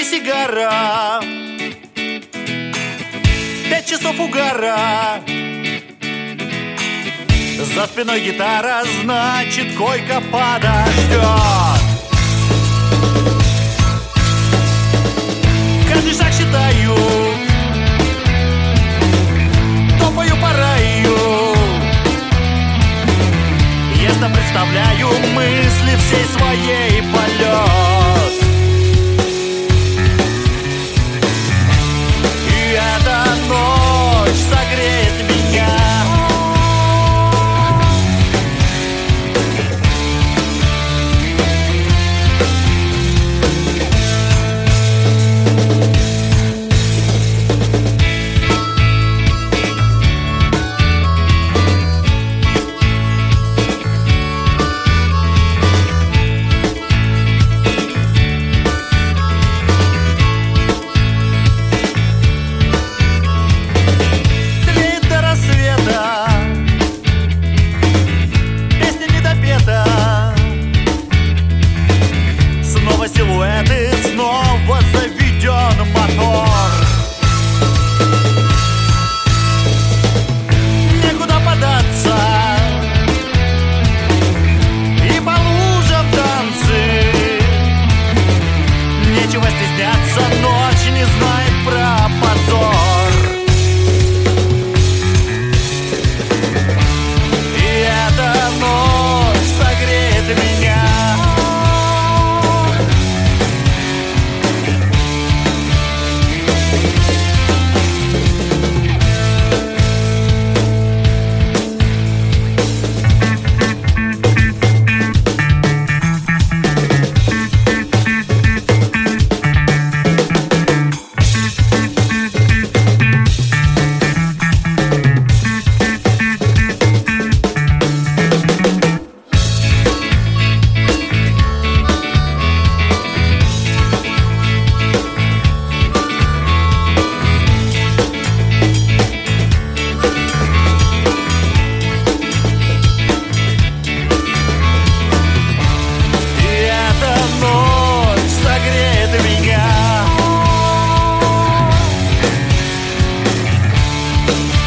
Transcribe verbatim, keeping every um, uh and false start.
и сигара, пять часов угара. За спиной гитара, значит, койка подождет. Каждый шаг считаю, топаю по раю. Ясно представляю мысли всей своей полет. И эта ночь согреет меня. Силуэты, снова заведен мотор. Некуда податься, и по лужам танцы. Нечего стесняться, ночь не знает про позор. И эта ночь согреет меня. меня.